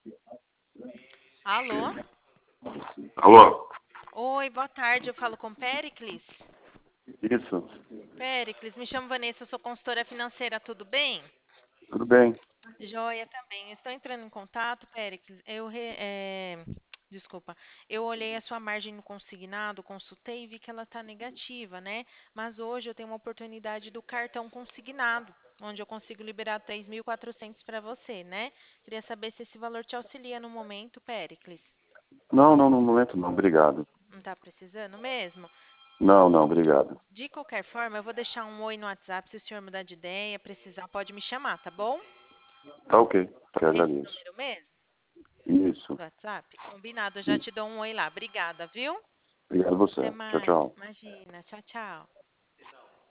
Alô? Alô? Oi, boa tarde. Eu falo com Péricles. Isso, Péricles, me chamo Vanessa, eu sou consultora financeira, tudo bem? tudo bem. Joia também. Estou entrando em contato, Péricles. Desculpa. Eu olhei a sua margem no consignado, consultei e vi que ela está negativa, né? Mas hoje eu tenho uma oportunidade do cartão consignado, onde eu consigo liberar 3.400 para você, né? Queria saber se esse valor te auxilia no momento, Péricles. Não, não, no momento não, obrigado. Não está precisando mesmo? Não, não, obrigado. De qualquer forma, eu vou deixar um oi no WhatsApp. Se o senhor mudar de ideia, precisar, pode me chamar, tá bom? Tá ok, te Esse agradeço. número mesmo, Isso. do WhatsApp? Combinado, eu já te Isso. dou um oi lá. Obrigada, viu? Obrigado a Até você. Tchau, mais. tchau. Imagina. Tchau, tchau.